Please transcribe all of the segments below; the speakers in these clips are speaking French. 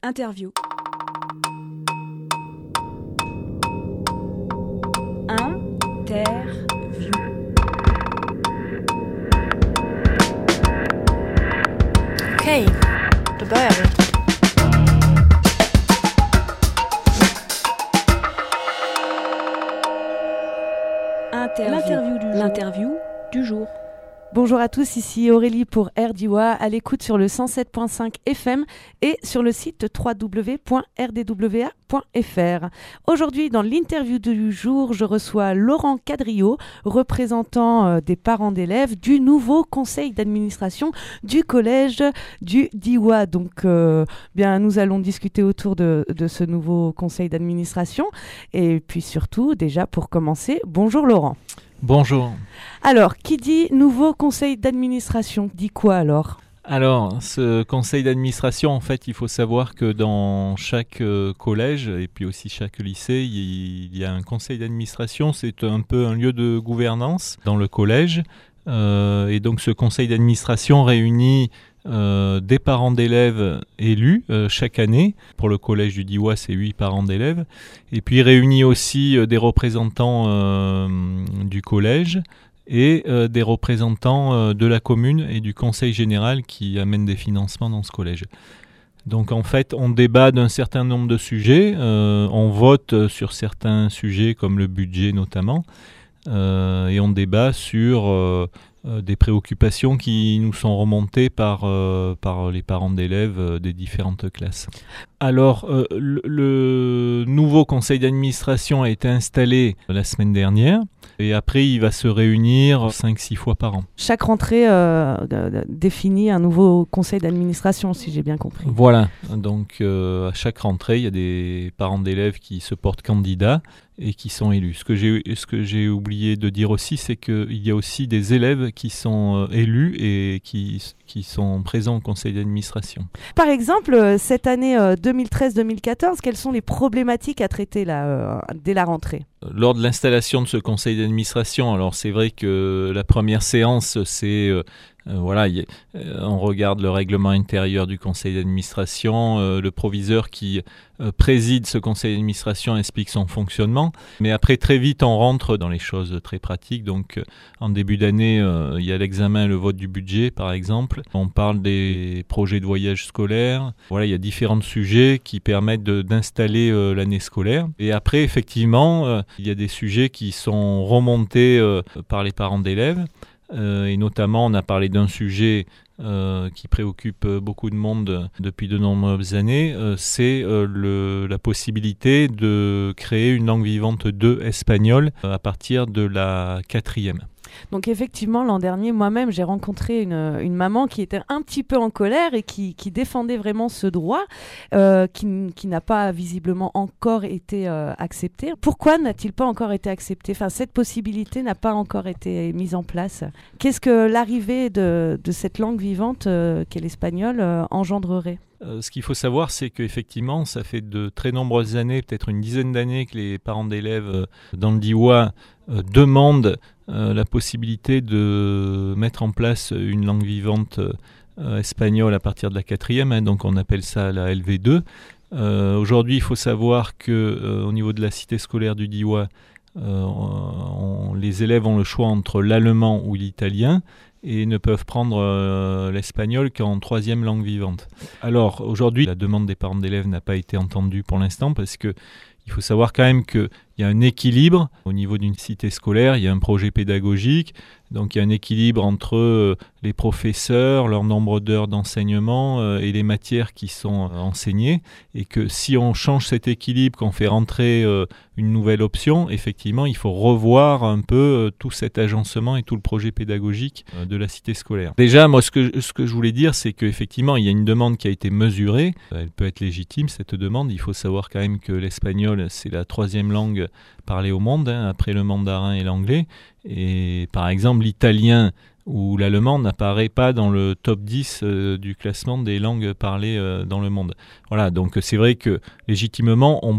Interview. Okej, då börjar vi. L'interview du jour. Bonjour à tous, ici Aurélie pour RDIWA, à l'écoute sur le 107.5 FM et sur le site www.rdwa.fr. Aujourd'hui, dans l'interview du jour, je reçois Laurent Cadriot, représentant des parents d'élèves du nouveau conseil d'administration du collège du DIWA. Donc, nous allons discuter autour de ce nouveau conseil d'administration. Et puis surtout, déjà pour commencer, bonjour Laurent. Bonjour. Alors, qui dit nouveau conseil d'administration, dit quoi alors ? Alors, ce conseil d'administration, en fait, il faut savoir que dans chaque collège et puis aussi chaque lycée, il y a un conseil d'administration. C'est un peu un lieu de gouvernance dans le collège. Et donc, ce conseil d'administration réunit des parents d'élèves élus chaque année. Pour le collège du DIWA, c'est 8 parents d'élèves. Et puis réunit aussi des représentants du collège et des représentants de la commune et du conseil général qui amènent des financements dans ce collège. Donc en fait, on débat d'un certain nombre de sujets, on vote sur certains sujets comme le budget notamment, et on débat sur des préoccupations qui nous sont remontées par les parents d'élèves des différentes classes. Alors, le nouveau conseil d'administration a été installé la semaine dernière et après il va se réunir 5-6 fois par an. Chaque rentrée définit un nouveau conseil d'administration, si j'ai bien compris. Voilà, donc à chaque rentrée, il y a des parents d'élèves qui se portent candidats et qui sont élus. Ce que j'ai oublié de dire aussi, c'est qu'il y a aussi des élèves qui sont élus et qui sont présents au conseil d'administration. Par exemple, cette année 2013-2014, quelles sont les problématiques à traiter dès la rentrée ? Lors de l'installation de ce conseil d'administration, alors c'est vrai que la première séance, c'est on regarde le règlement intérieur du conseil d'administration, le proviseur qui préside ce conseil d'administration explique son fonctionnement, mais après très vite on rentre dans les choses très pratiques. Donc en début d'année, il y a l'examen et le vote du budget par exemple, on parle des projets de voyage scolaire, voilà, il y a différents sujets qui permettent d'installer l'année scolaire. Et après effectivement, il y a des sujets qui sont remontés par les parents d'élèves. Et notamment, on a parlé d'un sujet qui préoccupe beaucoup de monde depuis de nombreuses années, c'est la possibilité de créer une langue vivante 2 espagnole à partir de la 4e. Donc effectivement, l'an dernier, moi-même, j'ai rencontré une maman qui était un petit peu en colère et qui défendait vraiment ce droit qui n'a pas visiblement encore été accepté. Pourquoi n'a-t-il pas encore été accepté ? Enfin, cette possibilité n'a pas encore été mise en place. Qu'est-ce que l'arrivée de cette langue vivante qu'est l'espagnol engendrerait ? Ce qu'il faut savoir, c'est qu'effectivement, ça fait de très nombreuses années, peut-être une dizaine d'années, que les parents d'élèves dans le DIWA demandent la possibilité de mettre en place une langue vivante espagnole à partir de la 4e, donc on appelle ça la LV2. Aujourd'hui, il faut savoir qu'au niveau de la cité scolaire du DIWA, les élèves ont le choix entre l'allemand ou l'italien et ne peuvent prendre l'espagnol qu'en 3e langue vivante. Alors aujourd'hui, la demande des parents d'élèves n'a pas été entendue pour l'instant parce que il faut savoir quand même qu'il y a un équilibre au niveau d'une cité scolaire, il y a un projet pédagogique, donc il y a un équilibre entre les professeurs, leur nombre d'heures d'enseignement et les matières qui sont enseignées, et que si on change cet équilibre, qu'on fait rentrer une nouvelle option, effectivement il faut revoir un peu tout cet agencement et tout le projet pédagogique de la cité scolaire. Déjà, moi ce que je voulais dire, c'est qu'effectivement il y a une demande qui a été mesurée, elle peut être légitime cette demande, il faut savoir quand même que l'espagnol c'est la 3e langue parlée au monde, après le mandarin et l'anglais, et par exemple l'italien où l'allemand n'apparaît pas dans le top 10 du classement des langues parlées dans le monde. Voilà, donc c'est vrai que légitimement, on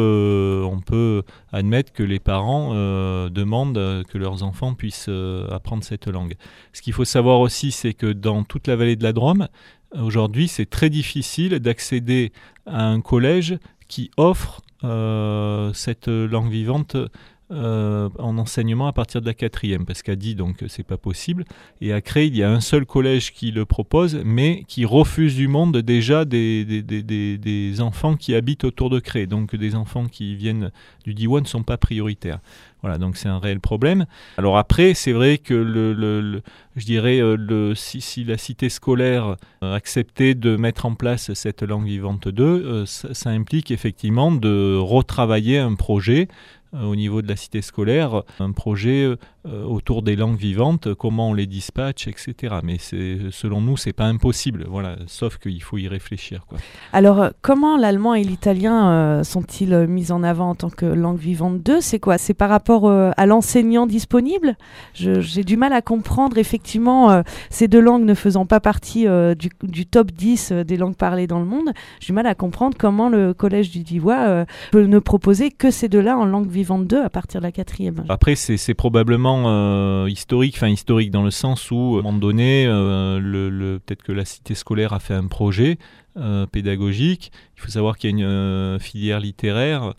peut admettre que les parents demandent que leurs enfants puissent apprendre cette langue. Ce qu'il faut savoir aussi, c'est que dans toute la vallée de la Drôme, aujourd'hui, c'est très difficile d'accéder à un collège qui offre cette langue vivante en enseignement à partir de la 4e, parce qu'à Die, donc c'est pas possible, et à Cré, il y a un seul collège qui le propose, mais qui refuse du monde déjà des enfants qui habitent autour de Cré, donc des enfants qui viennent du Diois ne sont pas prioritaires. Voilà, donc c'est un réel problème. Alors après, c'est vrai que je dirais si la cité scolaire acceptait de mettre en place cette langue vivante 2, ça implique effectivement de retravailler un projet au niveau de la cité scolaire, un projet autour des langues vivantes, comment on les dispatche, etc. Mais selon nous, c'est pas impossible, voilà, sauf qu'il faut y réfléchir, quoi. Alors, comment l'allemand et l'italien sont-ils mis en avant en tant que langue vivante 2 ? C'est quoi ? C'est par rapport à l'enseignant disponible ? J'ai du mal à comprendre, effectivement, ces deux langues ne faisant pas partie du top 10 des langues parlées dans le monde. J'ai du mal à comprendre comment le collège du Diois peut ne proposer que ces deux-là en langue vivante 2 à partir de la 4e. Après, c'est probablement historique dans le sens où, à un moment donné, peut-être que la cité scolaire a fait un projet pédagogique. Il faut savoir qu'il y a une filière littéraire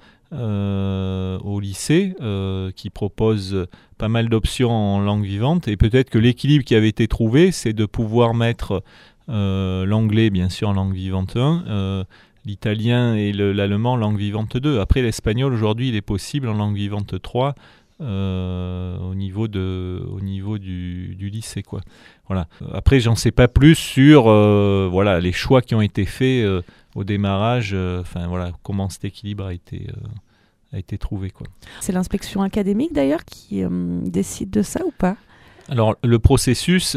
au lycée qui propose pas mal d'options en langue vivante, et peut-être que l'équilibre qui avait été trouvé, c'est de pouvoir mettre l'anglais, bien sûr, en langue vivante 1, l'italien et l'allemand en langue vivante 2. Après, l'espagnol, aujourd'hui, il est possible en langue vivante 3 au niveau du lycée, quoi. Voilà. Après, j'en sais pas plus sur les choix qui ont été faits au démarrage, comment cet équilibre a été trouvé, quoi. C'est l'inspection académique d'ailleurs qui décide de ça ou pas ? Alors le processus,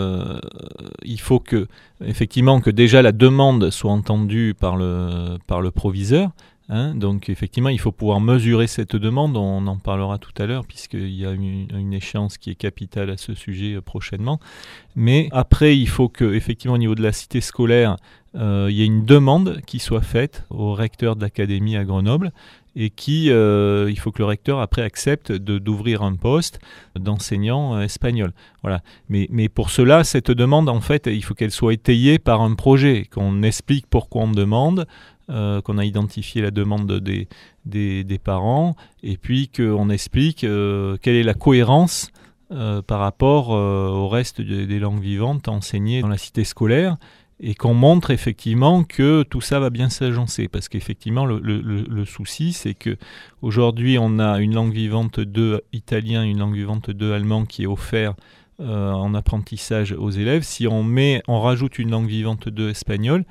il faut effectivement que déjà la demande soit entendue par le proviseur. Donc effectivement, il faut pouvoir mesurer cette demande, on en parlera tout à l'heure puisqu'il y a une échéance qui est capitale à ce sujet prochainement. Mais après, il faut qu'effectivement au niveau de la cité scolaire, il y ait une demande qui soit faite au recteur de l'académie à Grenoble et il faut que le recteur après accepte d'ouvrir un poste d'enseignant espagnol. Voilà. Mais pour cela, cette demande, en fait, il faut qu'elle soit étayée par un projet, qu'on explique pourquoi on demande, qu'on a identifié la demande des parents, et puis qu'on explique quelle est la cohérence par rapport au reste des langues vivantes enseignées dans la cité scolaire, et qu'on montre effectivement que tout ça va bien s'agencer. Parce qu'effectivement, le souci, c'est qu'aujourd'hui, on a une langue vivante 2 italien, une langue vivante 2 allemand qui est offerte en apprentissage aux élèves. Si on rajoute une langue vivante 2 espagnol,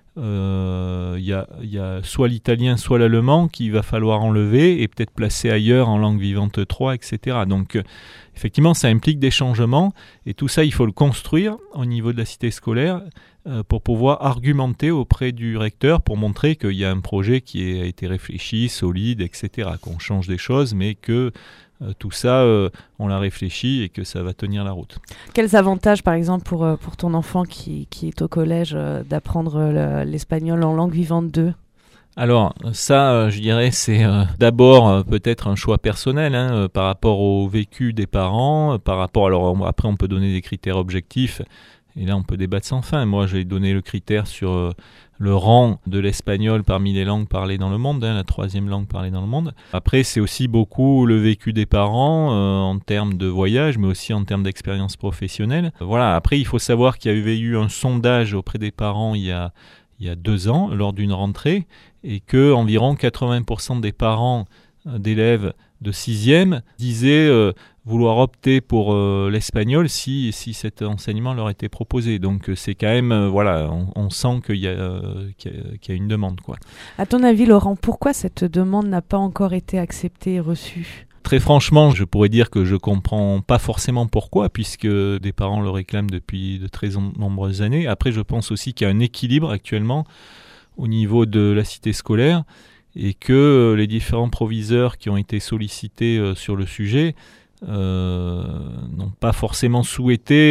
il y a soit l'italien, soit l'allemand qu'il va falloir enlever et peut-être placer ailleurs en langue vivante 3, etc. Donc, effectivement, ça implique des changements, et tout ça, il faut le construire au niveau de la cité scolaire pour pouvoir argumenter auprès du recteur pour montrer qu'il y a un projet qui a été réfléchi, solide, etc. Qu'on change des choses, mais que tout ça, on l'a réfléchi et que ça va tenir la route. Quels avantages, par exemple, pour ton enfant qui est au collège, d'apprendre l'espagnol en langue vivante 2 ? Alors ça, je dirais, c'est d'abord peut-être un choix personnel par rapport au vécu des parents, par rapport. Alors après, on peut donner des critères objectifs, et là on peut débattre sans fin. Moi, j'ai donné le critère sur le rang de l'espagnol parmi les langues parlées dans le monde, la 3e langue parlée dans le monde. Après, c'est aussi beaucoup le vécu des parents en termes de voyage, mais aussi en termes d'expérience professionnelle. Voilà. Après, il faut savoir qu'il y avait eu un sondage auprès des parents il y a 2 ans, lors d'une rentrée, et que environ 80% des parents d'élèves de 6e disaient vouloir opter pour l'espagnol si cet enseignement leur était proposé. Donc c'est quand même, on sent qu'il y a une demande, quoi. À ton avis, Laurent, pourquoi cette demande n'a pas encore été acceptée et reçue ? Très franchement, je pourrais dire que je ne comprends pas forcément pourquoi, puisque des parents le réclament depuis de très nombreuses années. Après, je pense aussi qu'il y a un équilibre actuellement au niveau de la cité scolaire, et que les différents proviseurs qui ont été sollicités sur le sujet n'ont pas forcément souhaité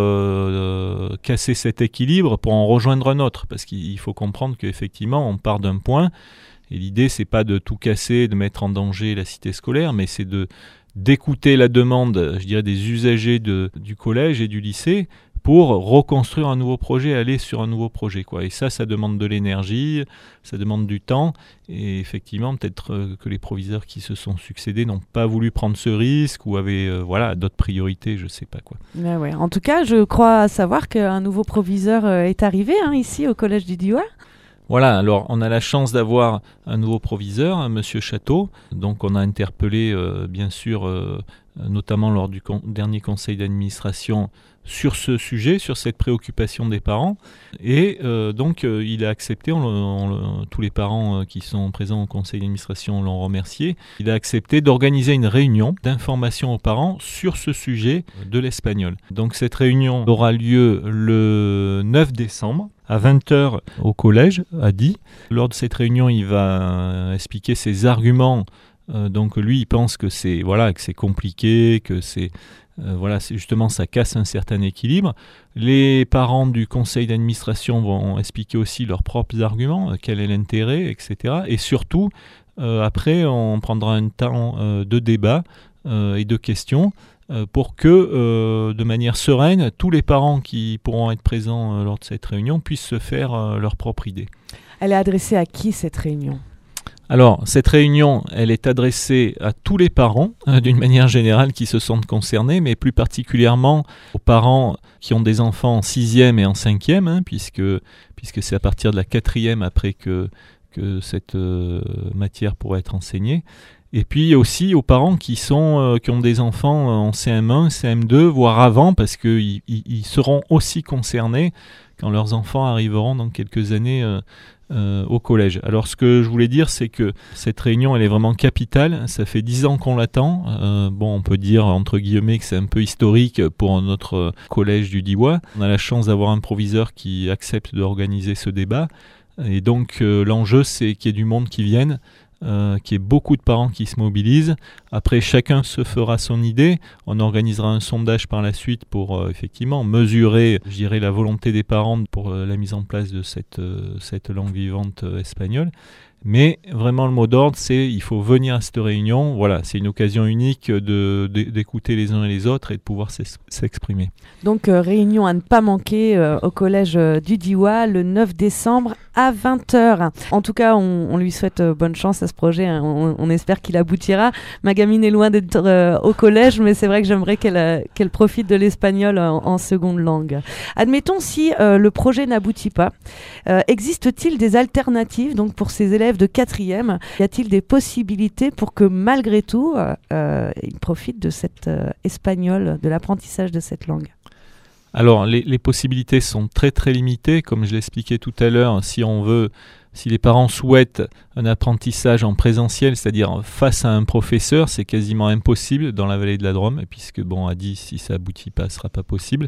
casser cet équilibre pour en rejoindre un autre, parce qu'il faut comprendre qu'effectivement on part d'un point, et l'idée c'est pas de tout casser, de mettre en danger la cité scolaire, mais c'est d'écouter la demande, je dirais, des usagers du collège et du lycée, pour reconstruire un nouveau projet, aller sur un nouveau projet, quoi. Et ça demande de l'énergie, ça demande du temps. Et effectivement, peut-être que les proviseurs qui se sont succédés n'ont pas voulu prendre ce risque ou avaient d'autres priorités, je ne sais pas quoi. Ouais. En tout cas, je crois savoir qu'un nouveau proviseur est arrivé ici au collège du Diois. Voilà, alors on a la chance d'avoir un nouveau proviseur, Monsieur Château. Donc on a interpellé, bien sûr, notamment lors du dernier conseil d'administration, sur ce sujet, sur cette préoccupation des parents. Et donc il a accepté, tous les parents qui sont présents au conseil d'administration l'ont remercié, il a accepté d'organiser une réunion d'information aux parents sur ce sujet de l'espagnol. Donc cette réunion aura lieu le 9 décembre. À 20h au collège, à Die. Lors de cette réunion, il va expliquer ses arguments. Donc lui, il pense que c'est compliqué, que c'est justement ça casse un certain équilibre. Les parents du conseil d'administration vont expliquer aussi leurs propres arguments, quel est l'intérêt, etc. Et surtout, après, on prendra un temps de débat et de questions. Pour que, de manière sereine, tous les parents qui pourront être présents lors de cette réunion puissent se faire leur propre idée. Elle est adressée à qui, cette réunion ? Alors, cette réunion, elle est adressée à tous les parents, d'une manière générale, qui se sentent concernés, mais plus particulièrement aux parents qui ont des enfants en 6e et en 5e, puisque c'est à partir de la 4e après que cette matière pourrait être enseignée. Et puis aussi aux parents qui ont des enfants en CM1, CM2, voire avant, parce qu'ils seront aussi concernés quand leurs enfants arriveront dans quelques années au collège. Alors ce que je voulais dire, c'est que cette réunion, elle est vraiment capitale. Ça fait 10 ans qu'on l'attend. On peut dire entre guillemets que c'est un peu historique pour notre collège du Diois. On a la chance d'avoir un proviseur qui accepte d'organiser ce débat. Et donc l'enjeu, c'est qu'il y ait du monde qui vienne. Qu'il y ait beaucoup de parents qui se mobilisent. Après, chacun se fera son idée. On organisera un sondage par la suite pour effectivement mesurer, je dirais, la volonté des parents pour la mise en place de cette langue vivante espagnole. Mais vraiment, le mot d'ordre, c'est il faut venir à cette réunion. Voilà, c'est une occasion unique d'écouter les uns et les autres et de pouvoir s'exprimer. Donc, réunion à ne pas manquer au collège du Diois le 9 décembre à 20h. En tout cas, on lui souhaite bonne chance à ce projet. On espère qu'il aboutira. Ma gamine est loin d'être au collège, mais c'est vrai que j'aimerais qu'elle profite de l'espagnol en seconde langue. Admettons si le projet n'aboutit pas. Existe-t-il des alternatives donc, pour ces élèves de 4e? Y a-t-il des possibilités pour que malgré tout, ils profitent de cet espagnol, de l'apprentissage de cette langue? Alors, les possibilités sont très très limitées. Comme je l'expliquais tout à l'heure, si les parents souhaitent un apprentissage en présentiel, c'est-à-dire face à un professeur, c'est quasiment impossible dans la vallée de la Drôme, puisque à Die, si ça aboutit pas, ce sera pas possible.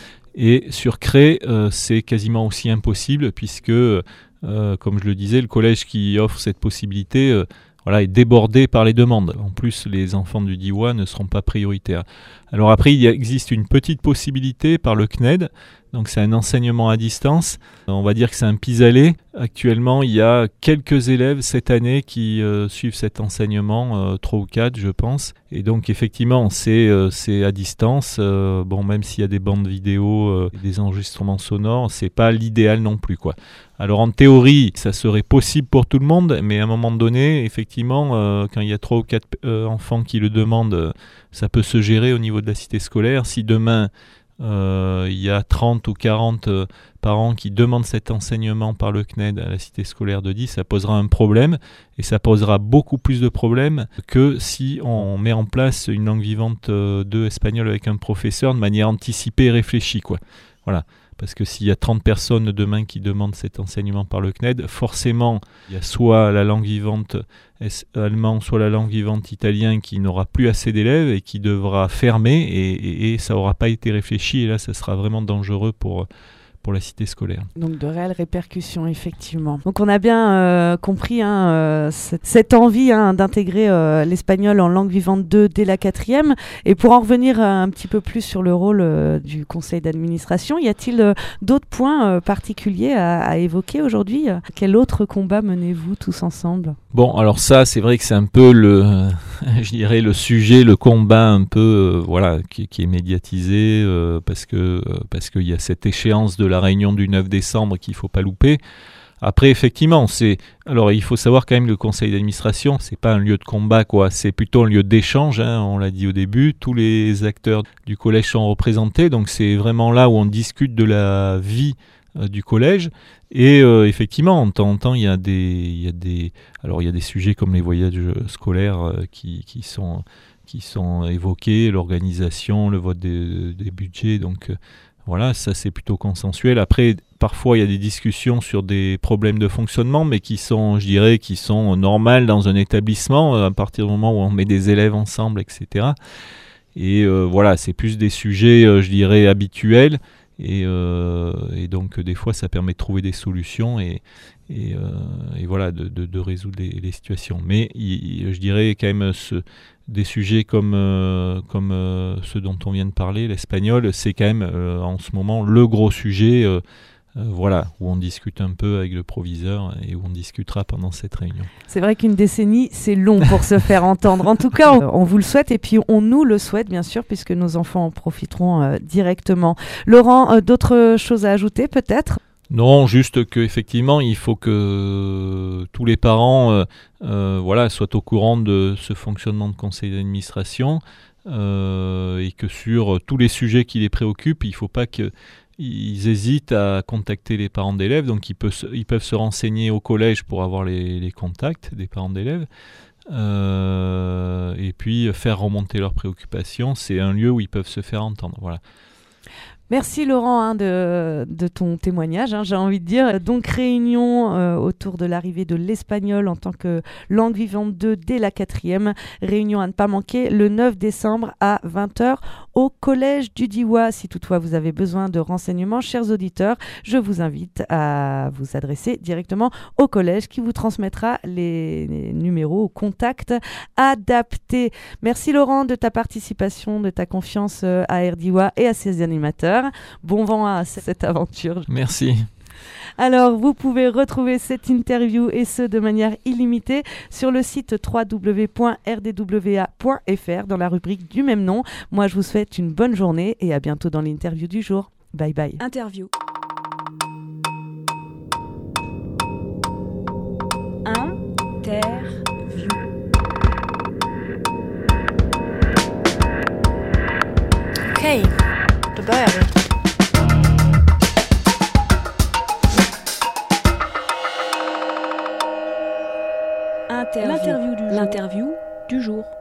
Et sur Cré, c'est quasiment aussi impossible, puisque, comme je le disais, le collège qui offre cette possibilité est débordé par les demandes. En plus, les enfants du Diois ne seront pas prioritaires. Alors après, il existe une petite possibilité par le CNED. Donc c'est un enseignement à distance. On va dire que c'est un pis-aller. Actuellement, il y a quelques élèves cette année qui suivent cet enseignement, 3 ou 4 je pense. Et donc effectivement, c'est à distance. Même s'il y a des bandes vidéo, des enregistrements sonores, c'est pas l'idéal non plus, quoi. Alors en théorie, ça serait possible pour tout le monde, mais à un moment donné, effectivement, quand il y a 3 ou 4 enfants qui le demandent, ça peut se gérer au niveau de la cité scolaire. Si demain, il y a 30 ou 40 parents qui demandent cet enseignement par le CNED à la cité scolaire de Die, ça posera un problème, et ça posera beaucoup plus de problèmes que si on met en place une langue vivante de espagnol avec un professeur de manière anticipée et réfléchie, quoi. Voilà. Parce que s'il y a 30 personnes demain qui demandent cet enseignement par le CNED, forcément, il y a soit la langue vivante allemand, soit la langue vivante italien qui n'aura plus assez d'élèves et qui devra fermer, et ça n'aura pas été réfléchi, et là, ça sera vraiment dangereux pour la cité scolaire. Donc de réelles répercussions, effectivement. Donc on a bien compris cette envie d'intégrer l'espagnol en langue vivante 2 dès la 4e. Et pour en revenir un petit peu plus sur le rôle du conseil d'administration, y a-t-il d'autres points particuliers à évoquer aujourd'hui ? Quel autre combat menez-vous tous ensemble ? Bon, alors ça, c'est vrai que c'est un peu je dirais le sujet, le combat un peu, qui est médiatisé parce qu'il y a cette échéance de la réunion du 9 décembre qu'il faut pas louper. Après, effectivement, alors il faut savoir quand même que le conseil d'administration, c'est pas un lieu de combat, quoi. C'est plutôt un lieu d'échange, on l'a dit au début. Tous les acteurs du collège sont représentés, donc c'est vraiment là où on discute de la vie du collège. Et effectivement, de temps en temps, il y a des sujets comme les voyages scolaires qui sont évoqués, l'organisation, le vote des budgets, donc voilà, ça c'est plutôt consensuel. Après, parfois il y a des discussions sur des problèmes de fonctionnement, mais qui sont normales dans un établissement à partir du moment où on met des élèves ensemble, etc. Et c'est plus des sujets, je dirais, habituels. Et donc des fois ça permet de trouver des solutions et de résoudre les situations. Mais je dirais quand même des sujets comme ceux dont on vient de parler, l'espagnol, c'est quand même en ce moment le gros sujet où on discute un peu avec le proviseur et où on discutera pendant cette réunion. C'est vrai qu'une décennie, c'est long pour se faire entendre. En tout cas, on vous le souhaite et puis on nous le souhaite, bien sûr, puisque nos enfants en profiteront directement. Laurent, d'autres choses à ajouter peut-être ? Non, juste qu'effectivement, il faut que tous les parents soient au courant de ce fonctionnement de conseil d'administration et que sur tous les sujets qui les préoccupent, il ne faut pas qu'ils hésitent à contacter les parents d'élèves. Donc, ils peuvent se renseigner au collège pour avoir les contacts des parents d'élèves. Et puis, faire remonter leurs préoccupations. C'est un lieu où ils peuvent se faire entendre. Voilà. Merci Laurent de ton témoignage, j'ai envie de dire. Donc réunion autour de l'arrivée de l'espagnol en tant que langue vivante 2 dès la 4e. Réunion à ne pas manquer le 9 décembre à 20h au collège du Diois. Si toutefois vous avez besoin de renseignements, chers auditeurs, je vous invite à vous adresser directement au collège qui vous transmettra les numéros, contacts adaptés. Merci Laurent de ta participation, de ta confiance à RDIWA et à ses animateurs. Bon vent à cette aventure. Merci. Alors, vous pouvez retrouver cette interview et ce de manière illimitée sur le site www.rdwa.fr dans la rubrique du même nom. Moi, je vous souhaite une bonne journée et à bientôt dans l'interview du jour. Bye bye. Interview. Interview. Okej, då börjar vi. L'interview du jour.